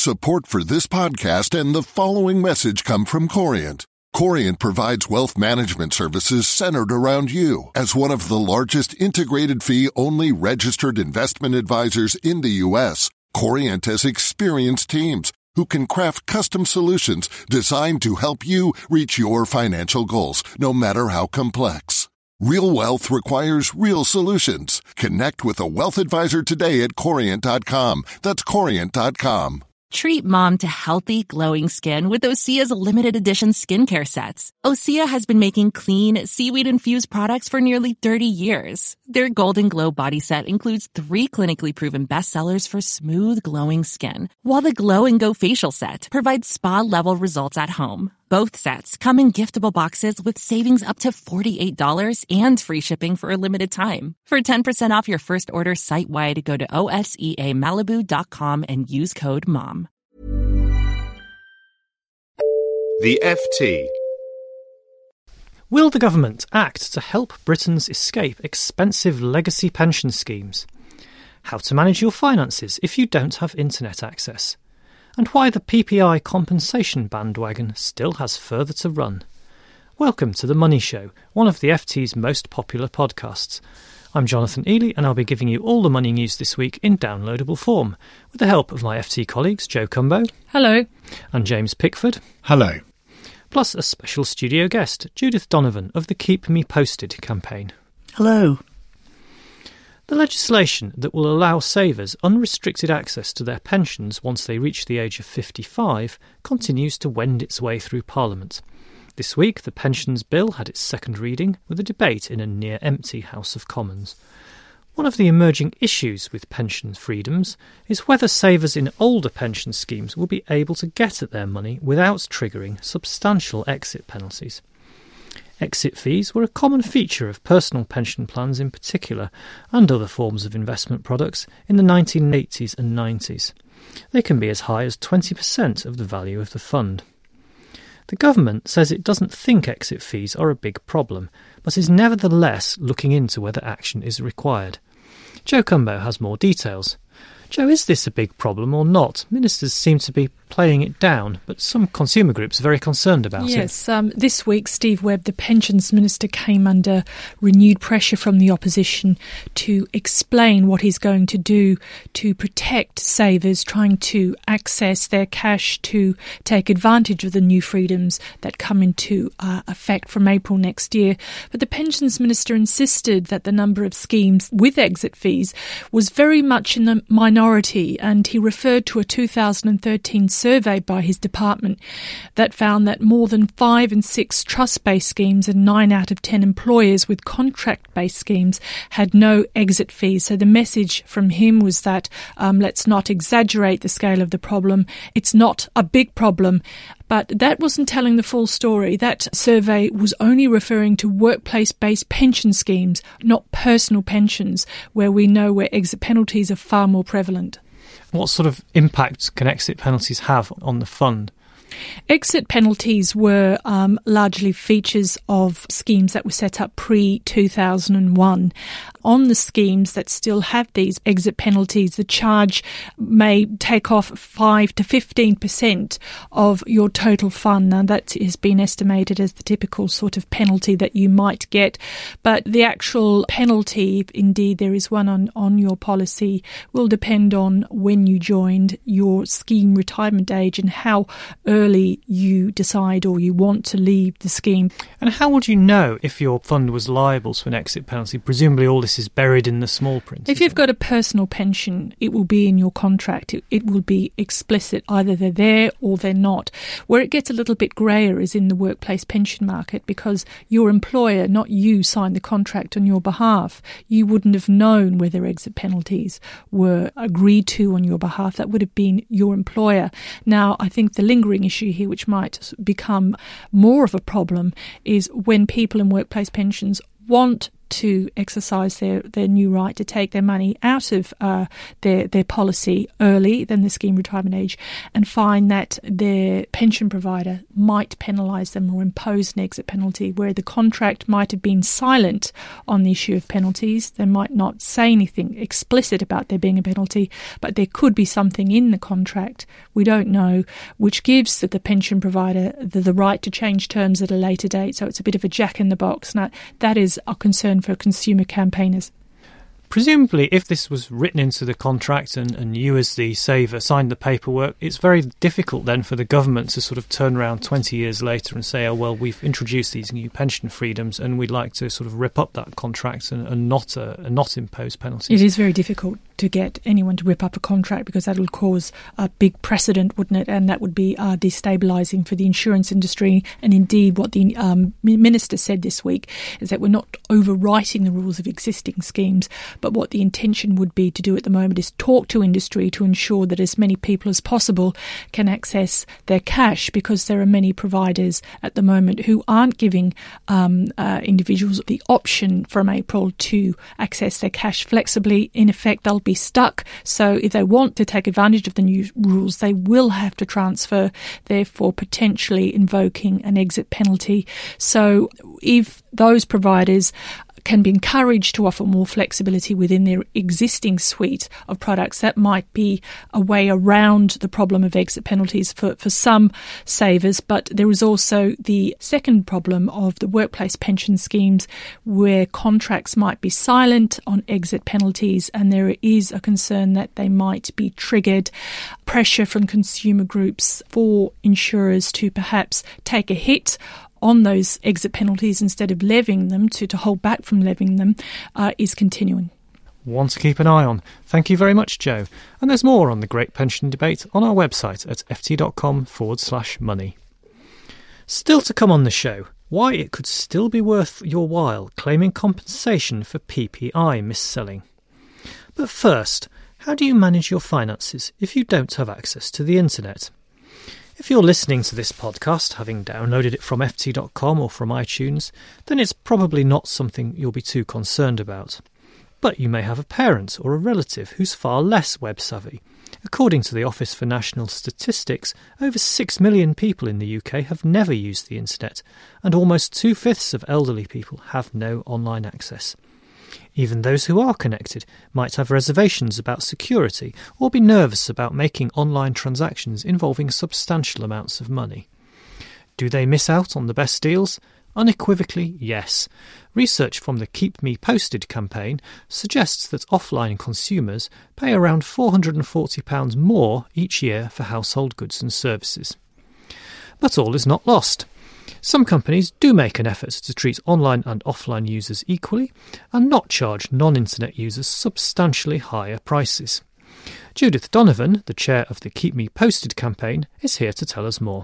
Support for this podcast and the following message come from Corient. Corient provides wealth management services centered around you. As one of the largest integrated fee-only registered investment advisors in the U.S., Corient has experienced teams who can craft custom solutions designed to help you reach your financial goals, no matter how complex. Real wealth requires real solutions. Connect with a wealth advisor today at Corient.com. That's Corient.com. Treat mom to healthy, glowing skin with Osea's limited edition skincare sets. Osea has been making clean, seaweed-infused products for nearly 30 years. Their Golden Glow body set includes 3 clinically proven bestsellers for smooth, glowing skin, while the Glow and Go facial set provides spa-level results at home. Both sets come in giftable boxes with savings up to $48 and free shipping for a limited time. For 10% off your first order site-wide, go to OSEAMalibu.com and use code MOM. The FT. Will the government act to help Britons escape expensive legacy pension schemes? How to manage your finances if you don't have internet access? And why the PPI compensation bandwagon still has further to run. Welcome to The Money Show, one of the FT's most popular podcasts. I'm Jonathan Ely, and I'll be giving you all the money news this week in downloadable form, with the help of my FT colleagues Joe Cumbo. Hello. And James Pickford. Hello. Plus a special studio guest, Judith Donovan of the Keep Me Posted campaign. Hello. The legislation that will allow savers unrestricted access to their pensions once they reach the age of 55 continues to wend its way through Parliament. This week, the Pensions Bill had its second reading with a debate in a near-empty House of Commons. One of the emerging issues with pension freedoms is whether savers in older pension schemes will be able to get at their money without triggering substantial exit penalties. Exit fees were a common feature of personal pension plans in particular, and other forms of investment products in the 1980s and 90s. They can be as high as 20% of the value of the fund. The government says it doesn't think exit fees are a big problem, but is nevertheless looking into whether action is required. Joe Cumbo has more details. Joe, is this a big problem or not? Ministers seem to be playing it down, but some consumer groups are very concerned about it. Yes, this week Steve Webb, the Pensions Minister, came under renewed pressure from the opposition to explain what he's going to do to protect savers trying to access their cash to take advantage of the new freedoms that come into effect from April next year. But the Pensions Minister insisted that the number of schemes with exit fees was very much in the minority, and he referred to a 2013 survey by his department that found that more than 5 and 6 trust-based schemes and 9 out of 10 employers with contract-based schemes had no exit fees. So the message from him was that let's not exaggerate the scale of the problem. It's not a big problem. But that wasn't telling the full story. That survey was only referring to workplace-based pension schemes, not personal pensions, where we know where exit penalties are far more prevalent. What sort of impact can exit penalties have on the fund? Exit penalties were largely features of schemes that were set up pre-2001. On the schemes that still have these exit penalties, the charge may take off 5 to 15% of your total fund. Now, that has been estimated as the typical sort of penalty that you might get. But the actual penalty, if indeed there is one on your policy, will depend on when you joined, your scheme retirement age, and how early you decide or you want to leave the scheme. And how would you know if your fund was liable to an exit penalty? Presumably all this is buried in the small print. If you've got a personal pension, it will be in your contract. It will be explicit. Either they're there or they're not. Where it gets a little bit greyer is in the workplace pension market, because your employer, not you, signed the contract on your behalf. You wouldn't have known whether exit penalties were agreed to on your behalf. That would have been your employer. Now, I think the lingering issue here, which might become more of a problem, is when people in workplace pensions want to exercise their new right to take their money out of their policy early than the scheme retirement age, and find that their pension provider might penalise them or impose an exit penalty, where the contract might have been silent on the issue of penalties. They might not say anything explicit about there being a penalty, but there could be something in the contract, we don't know, which gives the pension provider the right to change terms at a later date. So it's a bit of a jack in the box. Now, that is a concern for consumer campaigners. Presumably, if this was written into the contract and you as the saver signed the paperwork, it's very difficult then for the government to sort of turn around 20 years later and say, oh, well, we've introduced these new pension freedoms and we'd like to sort of rip up that contract and not impose penalties. It is very difficult to get anyone to rip up a contract, because that will cause a big precedent, wouldn't it? And that would be destabilising for the insurance industry. And indeed, what the Minister said this week is that we're not overwriting the rules of existing schemes, but what the intention would be to do at the moment is talk to industry to ensure that as many people as possible can access their cash, because there are many providers at the moment who aren't giving individuals the option from April to access their cash flexibly. In effect, they'll be stuck. So if they want to take advantage of the new rules, they will have to transfer, therefore potentially invoking an exit penalty. So if those providers can be encouraged to offer more flexibility within their existing suite of products, that might be a way around the problem of exit penalties for some savers. But there is also the second problem of the workplace pension schemes, where contracts might be silent on exit penalties, and there is a concern that they might be triggered pressure from consumer groups for insurers to perhaps take a hit on those exit penalties instead of levying them, to hold back from levying them, is continuing. One to keep an eye on. Thank you very much, Jo. And there's more on the Great Pension Debate on our website at ft.com/money. Still to come on the show, why it could still be worth your while claiming compensation for PPI mis-selling. But first, how do you manage your finances if you don't have access to the internet? If you're listening to this podcast, having downloaded it from ft.com or from iTunes, then it's probably not something you'll be too concerned about. But you may have a parent or a relative who's far less web-savvy. According to the Office for National Statistics, over 6 million people in the UK have never used the internet, and almost 2/5 of elderly people have no online access. Even those who are connected might have reservations about security or be nervous about making online transactions involving substantial amounts of money. Do they miss out on the best deals? Unequivocally, yes. Research from the Keep Me Posted campaign suggests that offline consumers pay around £440 more each year for household goods and services. But all is not lost. Some companies do make an effort to treat online and offline users equally and not charge non-internet users substantially higher prices. Judith Donovan, the chair of the Keep Me Posted campaign, is here to tell us more.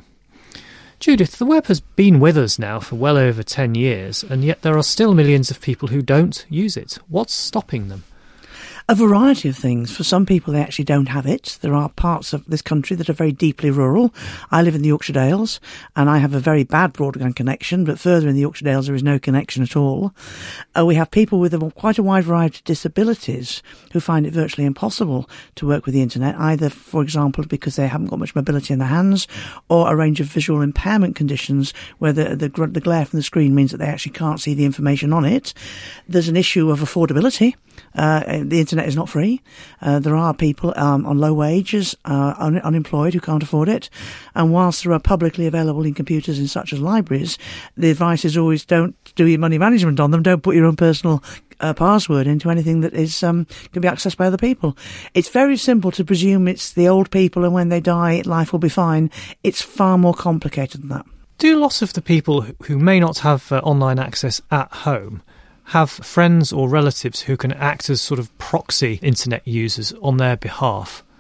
Judith, the web has been with us now for well over 10 years, and yet there are still millions of people who don't use it. What's stopping them? A variety of things. For some people, they actually don't have it. There are parts of this country that are very deeply rural. I live in the Yorkshire Dales, and I have a very bad broadband connection, but further in the Yorkshire Dales, there is no connection at all. We have people with quite a wide variety of disabilities who find it virtually impossible to work with the internet, either, for example, because they haven't got much mobility in their hands, or a range of visual impairment conditions where the glare from the screen means that they actually can't see the information on it. There's an issue of affordability. The internet is not free. There are people on low wages, unemployed, who can't afford it. And whilst there are publicly available in computers in such as libraries, the advice is always don't do your money management on them. Don't put your own personal password into anything that is can be accessed by other people. It's very simple to presume it's the old people and when they die, life will be fine. It's far more complicated than that. Do lots of the people who may not have online access at home have friends or relatives who can act as sort of proxy internet users on their behalf?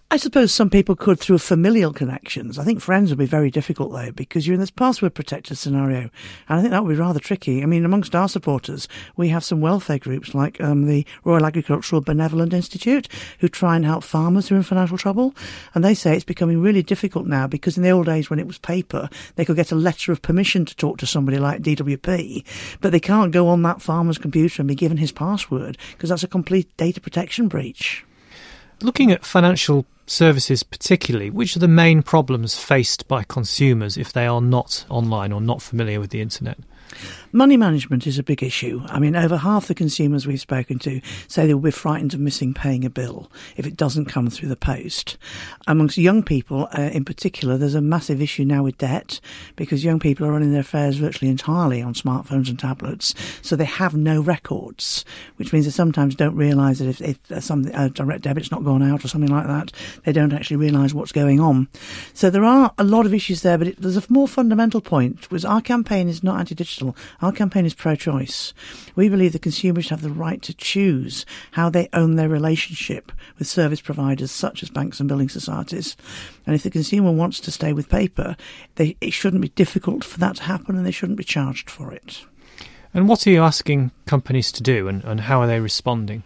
I suppose some people could through familial connections. I think friends would be very difficult though, because you're in this password protected scenario, and I think that would be rather tricky. I mean, amongst our supporters, we have some welfare groups like the Royal Agricultural Benevolent Institute, who try and help farmers who are in financial trouble, and they say it's becoming really difficult now because in the old days when it was paper, they could get a letter of permission to talk to somebody like DWP, but they can't go on that farmer's computer and be given his password because that's a complete data protection breach. Looking at financial services particularly, which are the main problems faced by consumers if they are not online or not familiar with the internet? Money management is a big issue. I mean, over half the consumers we've spoken to say they will be frightened of missing paying a bill if it doesn't come through the post. Amongst young people in particular, there's a massive issue now with debt because young people are running their affairs virtually entirely on smartphones and tablets, so they have no records, which means they sometimes don't realise that if a direct debit's not gone out or something like that, they don't actually realise what's going on. So there are a lot of issues there, but there's a more fundamental point, was our campaign is not anti-digital. Our campaign is pro-choice. We believe the consumers should have the right to choose how they own their relationship with service providers such as banks and building societies. And if the consumer wants to stay with paper, it shouldn't be difficult for that to happen and they shouldn't be charged for it. And what are you asking companies to do and how are they responding?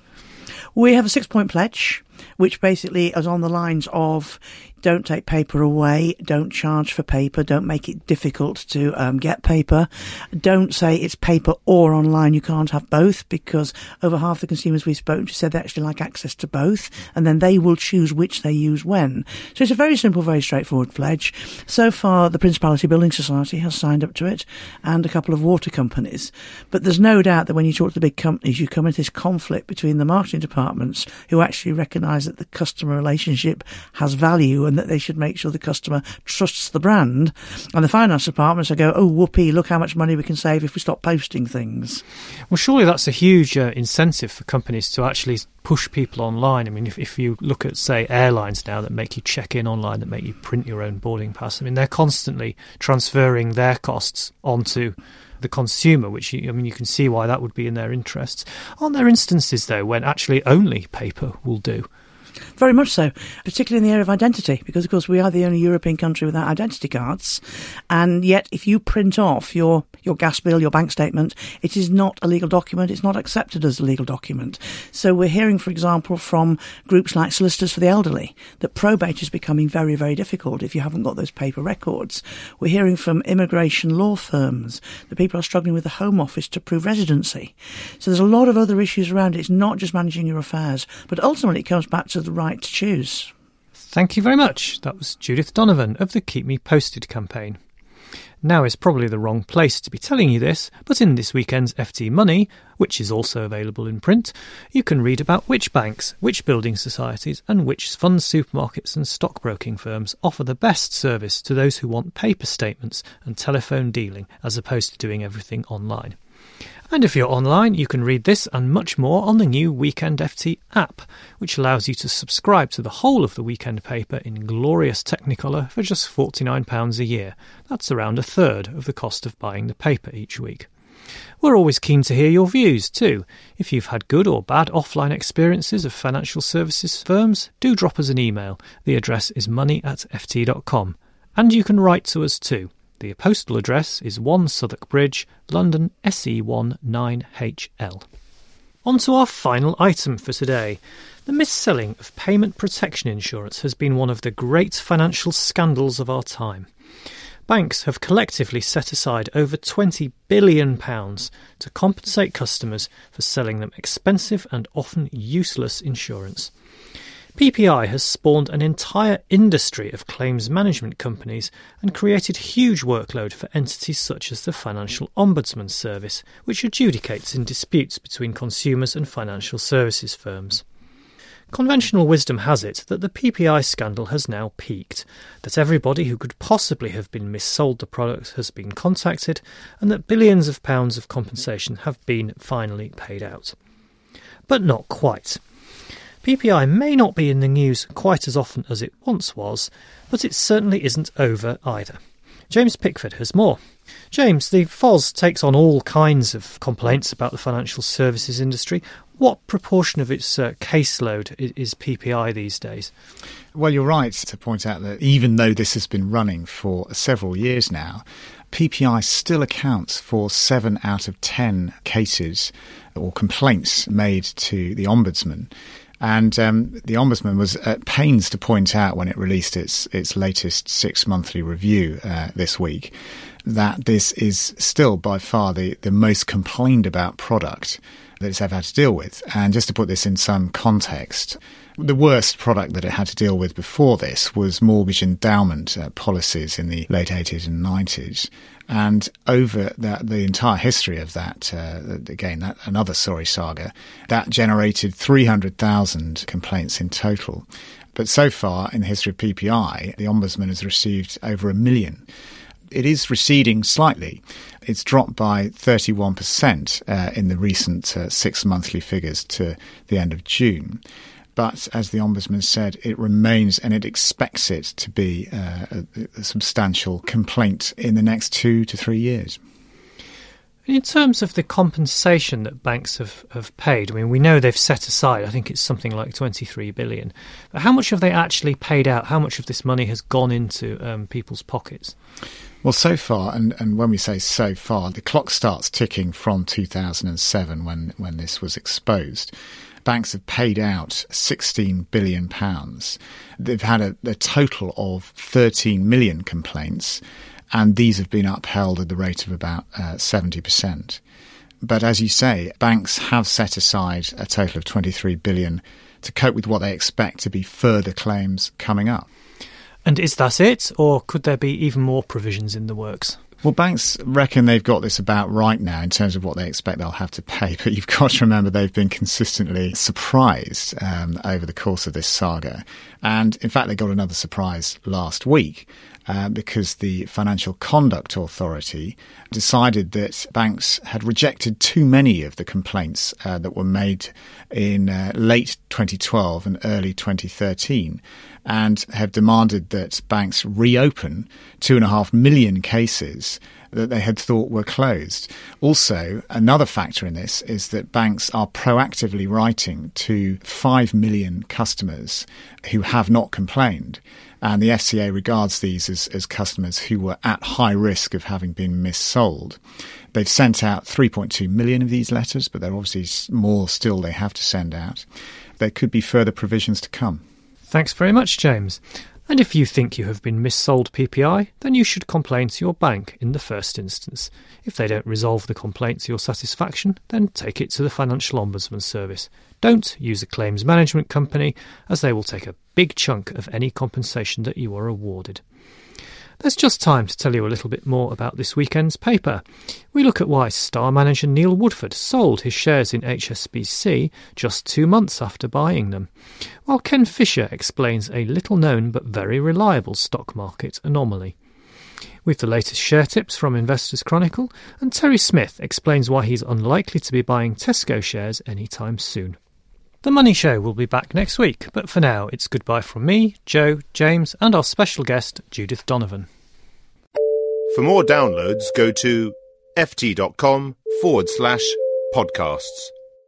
We have a 6-point pledge, which basically is on the lines of don't take paper away, don't charge for paper, don't make it difficult to get paper, don't say it's paper or online, you can't have both, because over half the consumers we've spoken to said they actually like access to both, and then they will choose which they use when. So it's a very simple, very straightforward pledge. So far, the Principality Building Society has signed up to it, and a couple of water companies. But there's no doubt that when you talk to the big companies, you come into this conflict between the marketing departments, who actually recognise that the customer relationship has value and that they should make sure the customer trusts the brand, and the finance departments will go, oh whoopee, look how much money we can save if we stop posting things. Well, surely that's a huge incentive for companies to actually push people online. I mean, if you look at, say, airlines now that make you check in online, that make you print your own boarding pass, I mean, they're constantly transferring their costs onto the consumer, which, you can see why that would be in their interests. Aren't there instances, though, when actually only paper will do? Very much so, particularly in the area of identity, because, of course, we are the only European country without identity cards. And yet, if you print off your gas bill, your bank statement, it is not a legal document. It's not accepted as a legal document. So we're hearing, for example, from groups like Solicitors for the Elderly, that probate is becoming very, very difficult if you haven't got those paper records. We're hearing from immigration law firms that people are struggling with the Home Office to prove residency. So there's a lot of other issues around it. It's not just managing your affairs, but ultimately it comes back to the right to choose. Thank you very much. That was Judith Donovan of the Keep Me Posted campaign. Now is probably the wrong place to be telling you this, but in this weekend's FT Money, which is also available in print, you can read about which banks, which building societies and which fund supermarkets and stockbroking firms offer the best service to those who want paper statements and telephone dealing as opposed to doing everything online. And if you're online, you can read this and much more on the new Weekend FT app, which allows you to subscribe to the whole of the weekend paper in glorious Technicolor for just £49 a year. That's around a third of the cost of buying the paper each week. We're always keen to hear your views too. If you've had good or bad offline experiences of financial services firms, do drop us an email. The address is money@ft.com. And you can write to us too. The postal address is 1 Southwark Bridge, London SE1 9HL. On to our final item for today. The mis-selling of payment protection insurance has been one of the great financial scandals of our time. Banks have collectively set aside over £20 billion to compensate customers for selling them expensive and often useless insurance. PPI has spawned an entire industry of claims management companies and created huge workload for entities such as the Financial Ombudsman Service, which adjudicates in disputes between consumers and financial services firms. Conventional wisdom has it that the PPI scandal has now peaked, that everybody who could possibly have been missold the product has been contacted, and that billions of pounds of compensation have been finally paid out. But not quite. PPI may not be in the news quite as often as it once was, but it certainly isn't over either. James Pickford has more. James, the FOS takes on all kinds of complaints about the financial services industry. What proportion of its caseload is PPI these days? Well, you're right to point out that even though this has been running for several years now, PPI still accounts for 7 out of 10 cases or complaints made to the Ombudsman. And the Ombudsman was at pains to point out when it released its latest 6-monthly review this week that this is still by far the most complained about product that it's ever had to deal with. And just to put this in some context, the worst product that it had to deal with before this was mortgage endowment policies in the late 80s and 90s. And over the entire history of that, again, another sorry saga, that generated 300,000 complaints in total. But so far in the history of PPI, the Ombudsman has received over 1 million. It is receding slightly. It's dropped by 31% in the recent 6-monthly figures to the end of June. But as the Ombudsman said, it remains and it expects it to be a substantial complaint in the next 2 to 3 years. In terms of the compensation that banks have paid, I mean, we know they've set aside, I think it's something like 23 billion. But how much have they actually paid out? How much of this money has gone into people's pockets? Well, so far, and when we say so far, the clock starts ticking from 2007 when this was exposed. Banks have paid out £16 billion. They've had a total of 13 million complaints, and these have been upheld at the rate of about 70%. But as you say, banks have set aside a total of 23 billion to cope with what they expect to be further claims coming up. And is that it, or could there be even more provisions in the works? Well, banks reckon they've got this about right now in terms of what they expect they'll have to pay. But you've got to remember they've been consistently surprised over the course of this saga. And in fact, they got another surprise last week because the Financial Conduct Authority decided that banks had rejected too many of the complaints that were made in late 2012 and early 2013. And have demanded that banks reopen 2.5 million cases that they had thought were closed. Also, another factor in this is that banks are proactively writing to 5 million customers who have not complained. And the FCA regards these as customers who were at high risk of having been missold. They've sent out 3.2 million of these letters, but there are obviously more still they have to send out. There could be further provisions to come. Thanks very much, James. And if you think you have been missold PPI, then you should complain to your bank in the first instance. If they don't resolve the complaint to your satisfaction, then take it to the Financial Ombudsman Service. Don't use a claims management company, as they will take a big chunk of any compensation that you are awarded. There's just time to tell you a little bit more about this weekend's paper. We look at why star manager Neil Woodford sold his shares in HSBC just 2 months after buying them, while Ken Fisher explains a little-known but very reliable stock market anomaly. We've the latest share tips from Investors Chronicle, and Terry Smith explains why he's unlikely to be buying Tesco shares anytime soon. The Money Show will be back next week, but for now it's goodbye from me, Joe, James and our special guest, Judith Donovan. For more downloads, go to ft.com/podcasts.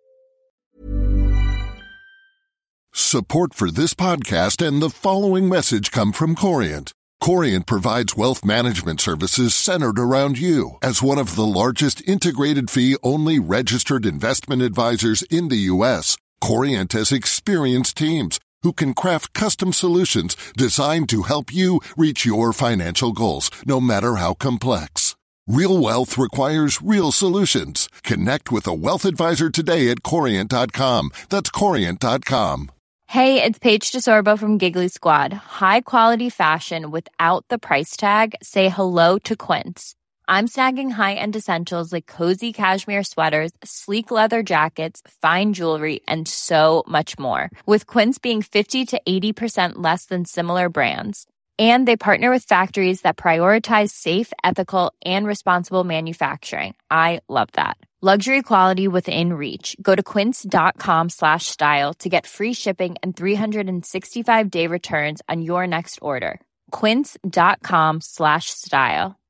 Support for this podcast and the following message come from Corient. Corient provides wealth management services centered around you. As one of the largest integrated fee-only registered investment advisors in the U.S., Corient has experienced teams who can craft custom solutions designed to help you reach your financial goals, no matter how complex. Real wealth requires real solutions. Connect with a wealth advisor today at Corient.com. That's Corient.com. Hey, it's Paige DeSorbo from Giggly Squad. High quality fashion without the price tag. Say hello to Quince. I'm snagging high-end essentials like cozy cashmere sweaters, sleek leather jackets, fine jewelry, and so much more. With Quince being 50 to 80% less than similar brands. And they partner with factories that prioritize safe, ethical, and responsible manufacturing. I love that. Luxury quality within reach. Go to quince.com/style to get free shipping and 365-day returns on your next order. Quince.com/style.